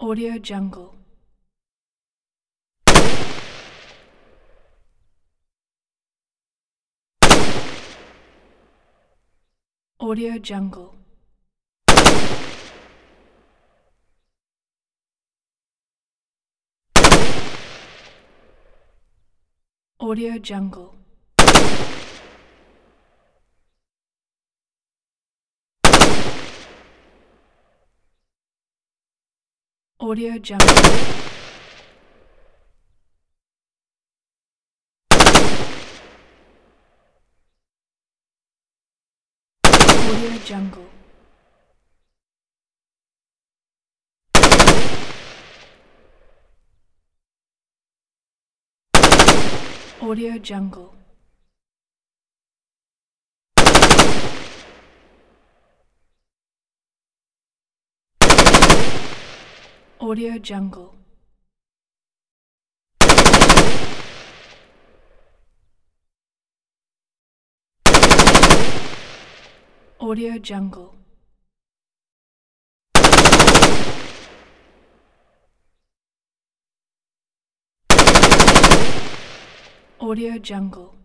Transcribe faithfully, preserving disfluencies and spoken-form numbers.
Audio Jungle. Audio Jungle. Audio Jungle. Audio Jungle. Audio Jungle. Audio Jungle. Audio Jungle. Audio Jungle. Audio Jungle.